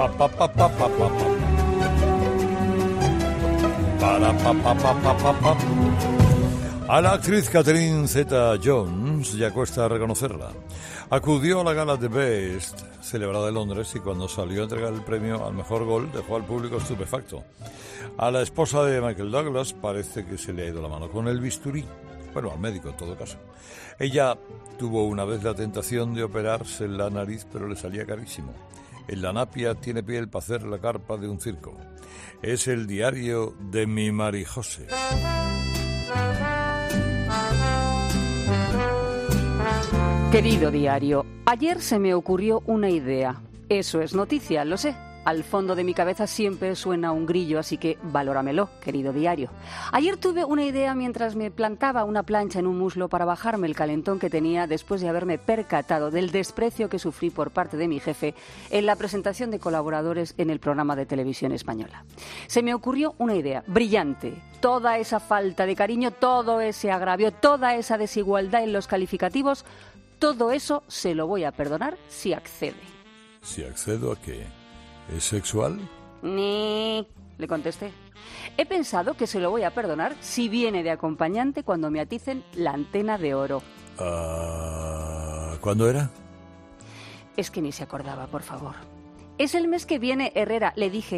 pa pa pa pa pa pa pa. Para pa pa pa pa pa pa. A la actriz Catherine Zeta-Jones ya cuesta reconocerla. Acudió a la gala de Best, celebrada en Londres, y cuando salió a entregar el premio al mejor gol dejó al público estupefacto. A la esposa de Michael Douglas parece que se le ha ido la mano con el bisturí. Bueno, al médico en todo caso. Ella tuvo una vez la tentación de operarse la nariz, pero le salía carísimo. En la napia tiene piel para hacer la carpa de un circo. Es el diario de mi Marijose. Querido diario, ayer se me ocurrió una idea. Eso es noticia, lo sé. Al fondo de mi cabeza siempre suena un grillo, así que valóramelo, querido diario. Ayer tuve una idea mientras me plantaba una plancha en un muslo para bajarme el calentón que tenía después de haberme percatado del desprecio que sufrí por parte de mi jefe en la presentación de colaboradores en el programa de televisión española. Se me ocurrió una idea brillante. Toda esa falta de cariño, todo ese agravio, toda esa desigualdad en los calificativos, todo eso se lo voy a perdonar si accede. ¿Si accedo a qué? ¿Es sexual? Ni, le contesté. He pensado que se lo voy a perdonar si viene de acompañante cuando me aticen la antena de oro. ¿Cuándo era? Es que ni se acordaba, por favor. Es el mes que viene, Herrera, le dije.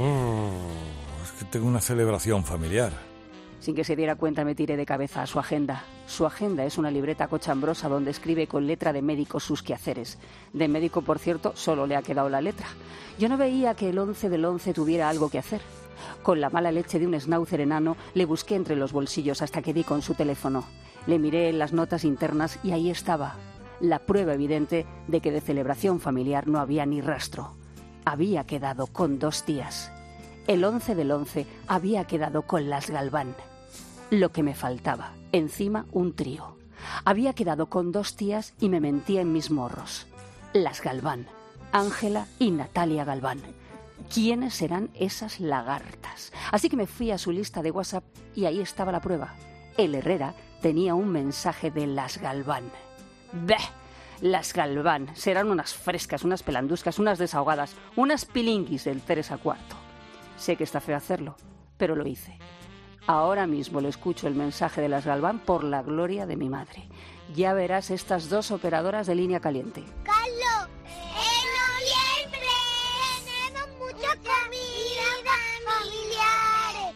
Es que tengo una celebración familiar. Sin que se diera cuenta me tiré de cabeza a su agenda. Su agenda es una libreta cochambrosa donde escribe con letra de médico sus quehaceres. De médico, por cierto, solo le ha quedado la letra. Yo no veía que el 11 del 11 tuviera algo que hacer. Con la mala leche de un schnauzer enano le busqué entre los bolsillos hasta que di con su teléfono. Le miré en las notas internas y ahí estaba. La prueba evidente de que de celebración familiar no había ni rastro. Había quedado con 2 tías. El 11 del 11 había quedado con las Galván. Lo que me faltaba, encima un trío. Había quedado con 2 tías y me mentía en mis morros. Las Galván, Ángela y Natalia Galván. ¿Quiénes serán esas lagartas? Así que me fui a su lista de WhatsApp y ahí estaba la prueba. El Herrera tenía un mensaje de las Galván. ¡Bah! Las Galván serán unas frescas, unas pelanduscas, unas desahogadas, unas pilinguis del 3 a 4. Sé que está feo hacerlo, pero lo hice. Ahora mismo le escucho el mensaje de las Galván por la gloria de mi madre. Ya verás estas 2 operadoras de línea caliente. ¡Carlos! ¡En noviembre! ¡Tenemos mucha comida familiares!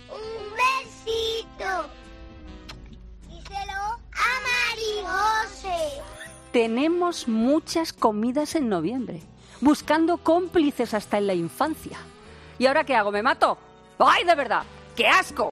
¡Un besito! Díselo a Marijose. Tenemos muchas comidas en noviembre, buscando cómplices hasta en la infancia. ¿Y ahora qué hago? ¿Me mato? ¡Ay, de verdad! ¡Qué asco!